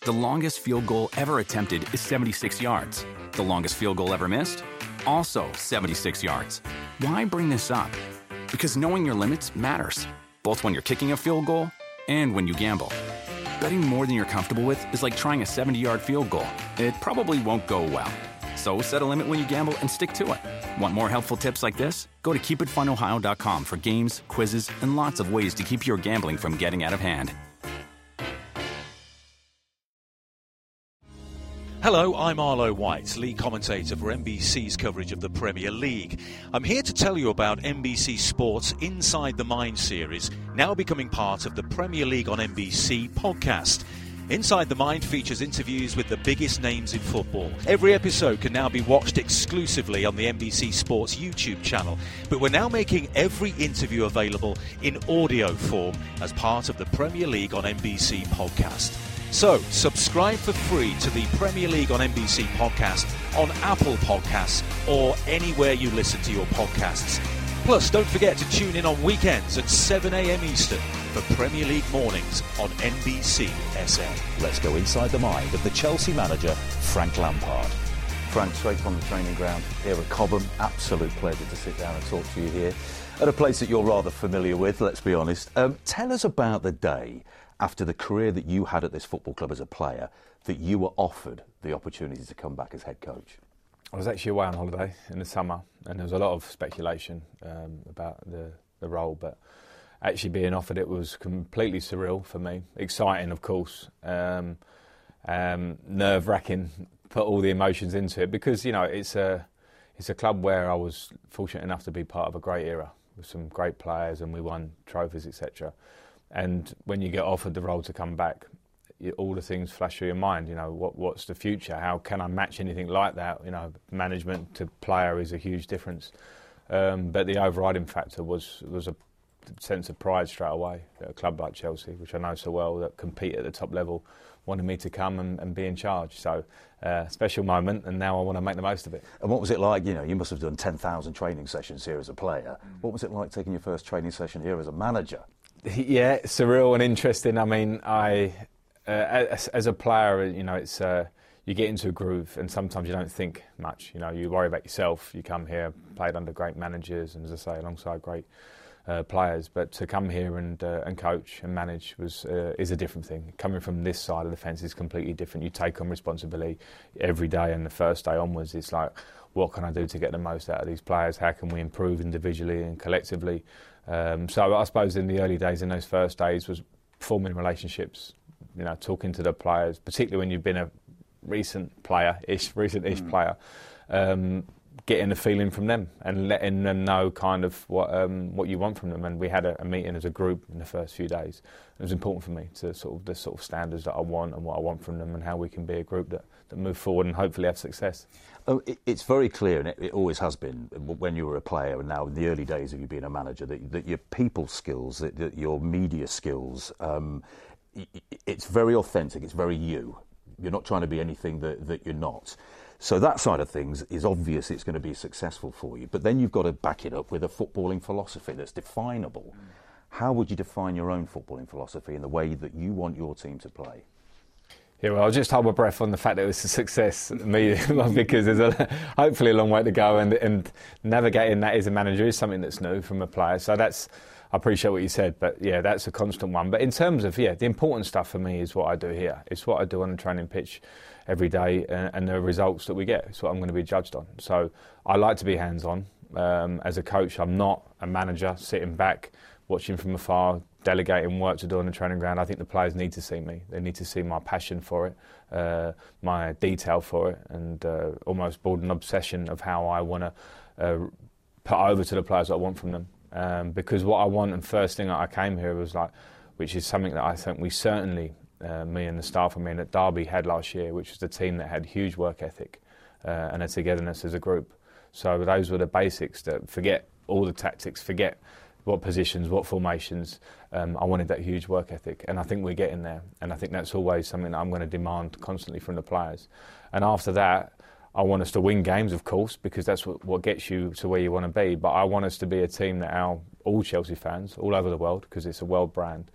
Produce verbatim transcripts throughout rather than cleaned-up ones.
The longest field goal ever attempted is seventy-six yards. The longest field goal ever missed? Also seventy-six yards. Why bring this up? Because knowing your limits matters, both when you're kicking a field goal and when you gamble. Betting more than you're comfortable with is like trying a seventy-yard field goal. It probably won't go well. So set a limit when you gamble and stick to it. Want more helpful tips like this? Go to keep it fun ohio dot com for games, quizzes, and lots of ways to keep your gambling from getting out of hand. Hello, I'm Arlo White, lead commentator for N B C's coverage of the Premier League. I'm here to tell you about N B C Sports Inside the Mind series, now becoming part of the Premier League on N B C podcast. Inside the Mind features interviews with the biggest names in football. Every episode can now be watched exclusively on the N B C Sports YouTube channel, but we're now making every interview available in audio form as part of the Premier League on N B C podcast. So, subscribe for free to the Premier League on N B C podcast on Apple Podcasts or anywhere you listen to your podcasts. Plus, don't forget to tune in on weekends at seven a.m. Eastern for Premier League mornings on N B C S N. Let's go inside the mind of the Chelsea manager, Frank Lampard. Frank, straight from the training ground here at Cobham. Absolute pleasure to sit down and talk to you here at a place that you're rather familiar with, let's be honest. Um, tell us about the day after the career that you had at this football club as a player, that you were offered the opportunity to come back as head coach. I was actually away on holiday in the summer, and there was a lot of speculation um, about the, the role, but actually being offered it was completely surreal for me. Exciting, of course, um, um, nerve-wracking, put all the emotions into it, because, you know, it's a, it's a club where I was fortunate enough to be part of a great era with some great players, and we won trophies, et cetera. And when you get offered the role to come back, you, all the things flash through your mind. You know, what what's the future? How can I match anything like that? You know, management to player is a huge difference. Um, but the overriding factor was was a sense of pride straight away. At a club like Chelsea, which I know so well, that compete at the top level, wanted me to come and, and be in charge. So, uh, special moment, and now I want to make the most of it. And what was it like? You know, you must have done ten thousand training sessions here as a player. Mm. What was it like taking your first training session here as a manager? Yeah, surreal and interesting. I mean, I, uh, as, as a player, you know, it's uh, you get into a groove, and sometimes you don't think much. You know, you worry about yourself. You come here, played under great managers, and as I say, alongside great uh, players. But to come here and uh, and coach and manage was uh, is a different thing. Coming from this side of the fence is completely different. You take on responsibility every day, and the first day onwards, it's like, what can I do to get the most out of these players? How can we improve individually and collectively? Um, so I suppose in the early days, in those first days, was forming relationships, you know, talking to the players, particularly when you've been a recent player-ish, recent-ish mm. player, um, getting a feeling from them and letting them know kind of what um, what you want from them. And we had a, a meeting as a group in the first few days. It was important for me to sort of the sort of standards that I want and what I want from them, and how we can be a group that, that move forward and hopefully have success. Oh, it, it's very clear, and it, it always has been when you were a player, and now in the early days of you being a manager, that, that your people skills, that, that your media skills, um, it, it's very authentic, it's very you. You're not trying to be anything that, that you're not. So that side of things is obvious it's going to be successful for you. But then you've got to back it up with a footballing philosophy that's definable. Mm. How would you define your own footballing philosophy in the way that you want your team to play? Yeah, well, I'll just hold my breath on the fact that it was a success, me, because there's a, hopefully a long way to go, and, and navigating that as a manager is something that's new from a player. So that's, I appreciate what you said, but yeah, that's a constant one. But in terms of, yeah, the important stuff for me is what I do here. It's what I do on the training pitch every day, and, and the results that we get. It's what I'm going to be judged on. So I like to be hands-on. Um, as a coach, I'm not a manager sitting back, watching from afar, delegating work to do on the training ground. I think the players need to see me. They need to see my passion for it, uh, my detail for it, and uh, almost build an obsession of how I want to uh, put over to the players what I want from them. Um, because what I want, and first thing I came here was like, which is something that I think we certainly, uh, me and the staff, I mean, at Derby had last year, which was the team that had huge work ethic uh, and a togetherness as a group. So those were the basics. That forget all the tactics, forget what positions, what formations. Um, I wanted that huge work ethic, and I think we're getting there. And I think that's always something that I'm going to demand constantly from the players. And after that, I want us to win games, of course, because that's what, what gets you to where you want to be. But I want us to be a team that our all Chelsea fans all over the world, because it's a world brand,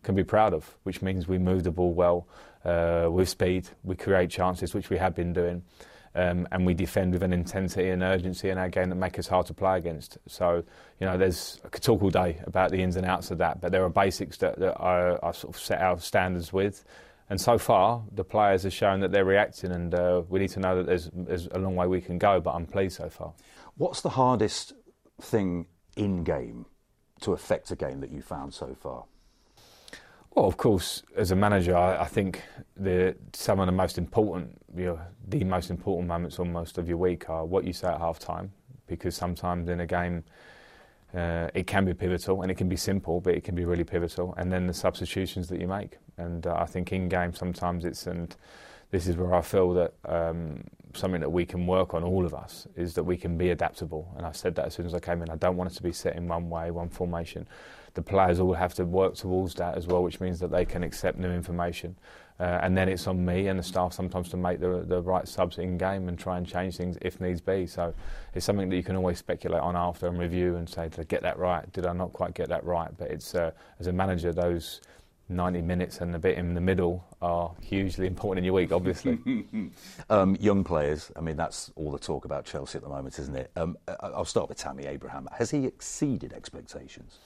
can be proud of, which means we move the ball well, uh, with speed, we create chances, which we have been doing, um, and we defend with an intensity and urgency in our game that make us hard to play against. So, you know, there's I could talk all day about the ins and outs of that, but there are basics that, that I, I sort of set our standards with. And so far, the players have shown that they're reacting, and uh, we need to know that there's, there's a long way we can go, but I'm pleased so far. What's the hardest thing in-game to affect a game that you found so far? Well, of course, as a manager, I, I think the, some of the most important, you know, the most important moments almost of your week are what you say at half-time, because sometimes in a game uh, it can be pivotal, and it can be simple, but it can be really pivotal, and then the substitutions that you make. And uh, I think in-game sometimes it's, and this is where I feel that um, something that we can work on, all of us, is that we can be adaptable. And I said that as soon as I came in. I don't want it to be set in one way, one formation. The players all have to work towards that as well, which means that they can accept new information. Uh, and then it's on me and the staff sometimes to make the, the right subs in-game and try and change things if needs be. So it's something that you can always speculate on after and review and say, did I get that right? Did I not quite get that right? But it's uh, as a manager, those ninety minutes and a bit in the middle are hugely important in your week, obviously. um, young players, I mean, that's all the talk about Chelsea at the moment, isn't it? Um, I'll start with Tammy Abraham. Has he exceeded expectations?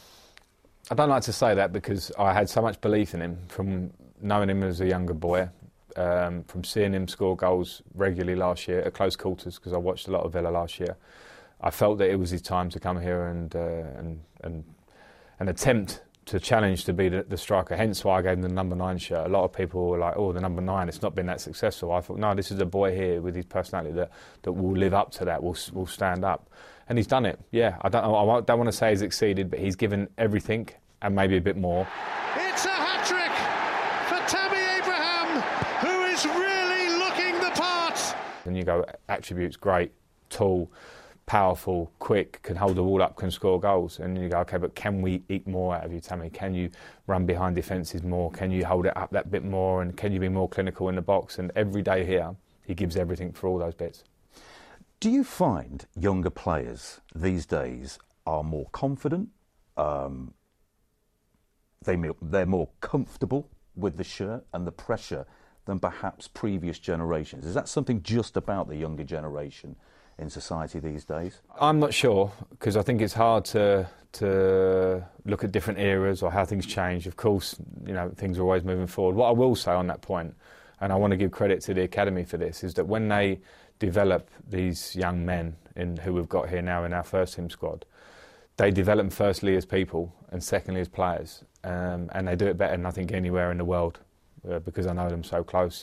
I don't like to say that because I had so much belief in him from knowing him as a younger boy, um, from seeing him score goals regularly last year at close quarters, because I watched a lot of Villa last year. I felt that it was his time to come here and uh, and and and attempt to challenge to be the, the striker, hence why I gave him the number nine shirt. A lot of people were like, oh, the number nine, it's not been that successful. I thought, no, this is a boy here with his personality that, that will live up to that, will will stand up. And he's done it, yeah. I don't, I don't want to say he's exceeded, but he's given everything and maybe a bit more. It's a hat-trick for Tammy Abraham, who is really looking the part. And you go, attributes, great, tall, powerful, quick, can hold the ball up, can score goals. And you go, OK, but can we eke more out of you, Tammy? Can you run behind defences more? Can you hold it up that bit more? And can you be more clinical in the box? And every day here, he gives everything for all those bits. Do you find younger players these days are more confident? Um, they, they're more comfortable with the shirt and the pressure than perhaps previous generations? Is that something just about the younger generation in society these days? I'm not sure, because I think it's hard to to look at different eras or how things change. Of course, you know, things are always moving forward. What I will say on that point, and I want to give credit to the academy for this, is that when they develop these young men in who we've got here now in our first team squad, they develop them firstly as people and secondly as players, um, and they do it better than I think anywhere in the world, uh, because I know them so close.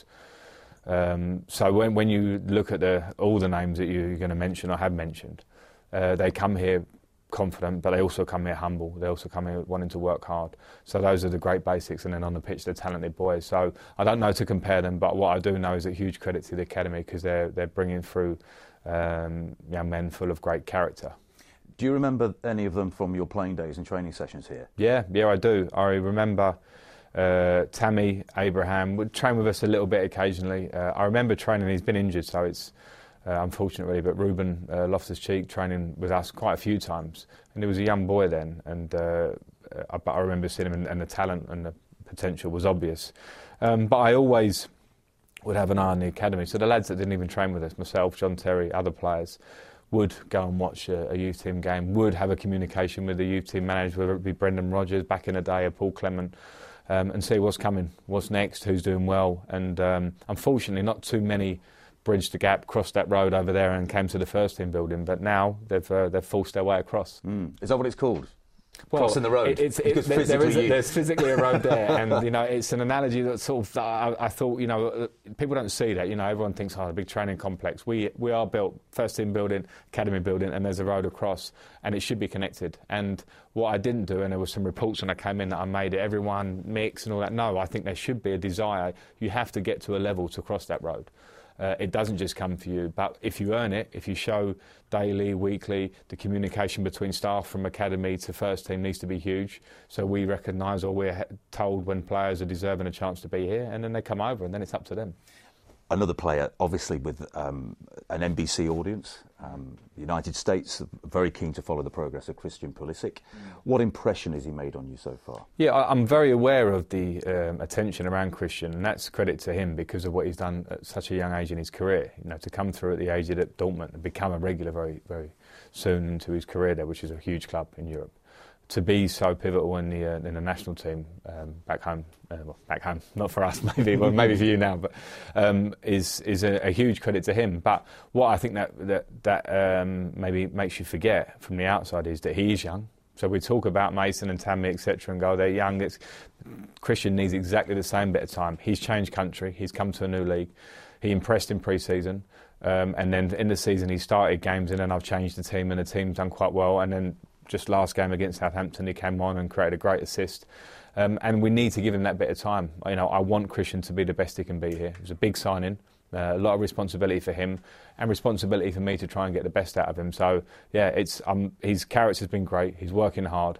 Um, so when, when you look at the, all the names that you're going to mention or have mentioned, uh, they come here confident, but they also come here humble. They also come here wanting to work hard. So those are the great basics, and then on the pitch, they're talented boys. So I don't know to compare them, but what I do know is a huge credit to the academy, because they're they're bringing through um, young men full of great character. Do you remember any of them from your playing days and training sessions here? Yeah, yeah, I do. I remember uh, Tammy Abraham would train with us a little bit occasionally. Uh, I remember training. He's been injured, so it's Uh, unfortunate really, but Ruben uh, Loftus-Cheek training with us quite a few times, and he was a young boy then, and uh, I, but I remember seeing him, and, and the talent and the potential was obvious. Um, but I always would have an eye on the academy, so the lads that didn't even train with us, myself, John Terry, other players, would go and watch a, a youth team game, would have a communication with the youth team manager, whether it be Brendan Rodgers back in the day or Paul Clement, um, and see what's coming, what's next, who's doing well. And um, unfortunately not too many bridged the gap, crossed that road over there and came to the first team building, but now they've uh, they've forced their way across. Mm. Is that what it's called? Well, crossing the road? It, it's, it, there, there is a, there's physically a road there, and you know it's an analogy that sort of I, I thought you know people don't see that. You know, everyone thinks oh, a big training complex. We we are built first team building, academy building, and there's a road across, and it should be connected. And what I didn't do, and there were some reports when I came in that I made it everyone mix and all that. No, I think there should be a desire. You have to get to a level to cross that road. Uh, it doesn't just come for you, but if you earn it, if you show daily, weekly, the communication between staff from academy to first team needs to be huge. So we recognise, or we're told when players are deserving a chance to be here, and then they come over, and then it's up to them. another player, obviously with um, an N B C audience. Um, the United States are very keen to follow the progress of Christian Pulisic. Mm. What impression has he made on you so far? Yeah, I, I'm very aware of the um, attention around Christian, and that's credit to him because of what he's done at such a young age in his career. You know, to come through at the age at Dortmund and become a regular very, very soon into his career there, which is a huge club in Europe. To be so pivotal in the uh, in the national team um, back home, uh, well, back home, not for us maybe, well maybe for you now, but um, is is a, a huge credit to him. But what I think that that that um, maybe makes you forget from the outside is that he is young. So we talk about Mason and Tammy, et cetera, and go they're young. It's, Christian needs exactly the same bit of time. He's changed country. He's come to a new league. He impressed in pre-season. Um, and then in the season he started games and then I've changed the team and the team's done quite well. And then just last game against Southampton, he came on and created a great assist. Um, and we need to give him that bit of time. You know, I want Christian to be the best he can be here. It was a big signing, uh, a lot of responsibility for him, and responsibility for me to try and get the best out of him. So yeah, it's um, his character's been great. He's working hard.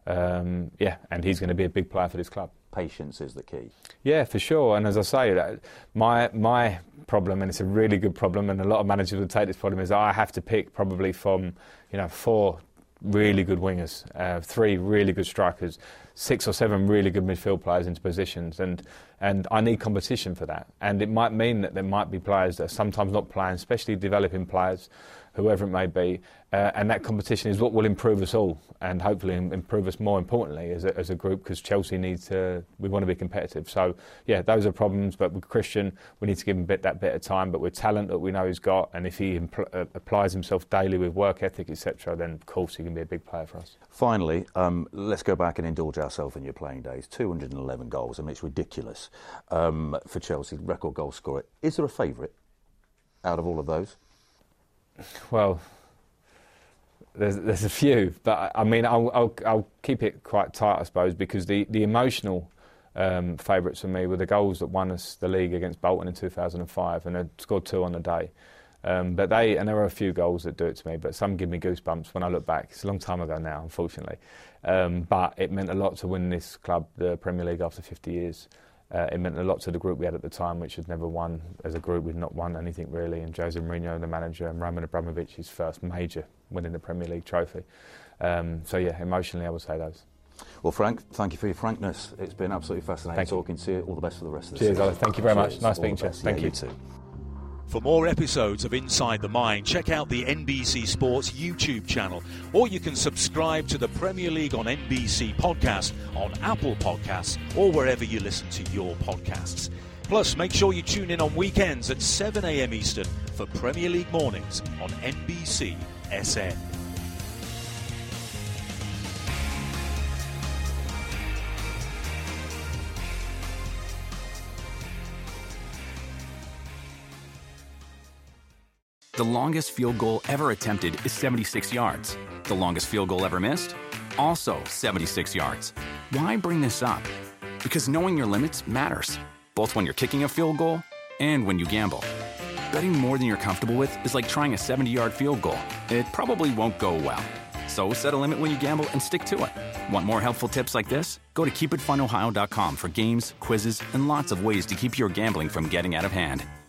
Um, yeah, and he's going to be a big player for this club. Patience is the key. Yeah, for sure. And as I say, that my my problem, and it's a really good problem, and a lot of managers would take this problem, is I have to pick probably from, you know, four really good wingers, uh, three really good strikers, six or seven really good midfield players into positions, and and I need competition for that. And it might mean that there might be players that are sometimes not playing, especially developing players, whoever it may be, uh, and that competition is what will improve us all, and hopefully improve us more importantly as a, as a group, because Chelsea needs to, we want to be competitive. So yeah, those are problems, but with Christian, we need to give him a bit, that bit of time, but with talent that we know he's got, and if he impl- uh, applies himself daily with work ethic, et cetera, then of course he can be a big player for us. Finally, um, let's go back and indulge ourselves in your playing days. two hundred eleven goals, I mean, it's ridiculous um, for Chelsea, record goal scorer. Is there a favourite out of all of those? Well, there's there's a few, but I mean I'll I'll, I'll keep it quite tight, I suppose, because the the emotional um, favourites for me were the goals that won us the league against Bolton in two thousand five, and I scored two on the day. Um, but they and there are a few goals that do it to me, but some give me goosebumps when I look back. It's a long time ago now, unfortunately, um, but it meant a lot to win this club the Premier League after fifty years. Uh, it meant a lot to the group we had at the time, which had never won as a group. We'd not won anything really. And Jose Mourinho, the manager, and Roman Abramovich, his first major winning the Premier League trophy. Um, so yeah, emotionally, I would say those. Well, Frank, thank you for your frankness. It's been absolutely fascinating thank talking you. to you. All the best for the rest of the Cheers, season. Cheers, thank you very Cheers. much. Nice speaking to you. Thank yeah, you. You too. For more episodes of Inside the Mind, check out the N B C Sports YouTube channel, or you can subscribe to the Premier League on N B C podcast on Apple Podcasts or wherever you listen to your podcasts. Plus, make sure you tune in on weekends at seven a.m. Eastern for Premier League mornings on N B C S N. The longest field goal ever attempted is seventy-six yards. The longest field goal ever missed? Also seventy-six yards. Why bring this up? Because knowing your limits matters, both when you're kicking a field goal and when you gamble. Betting more than you're comfortable with is like trying a seventy-yard field goal. It probably won't go well. So set a limit when you gamble and stick to it. Want more helpful tips like this? Go to keep it fun ohio dot com for games, quizzes, and lots of ways to keep your gambling from getting out of hand.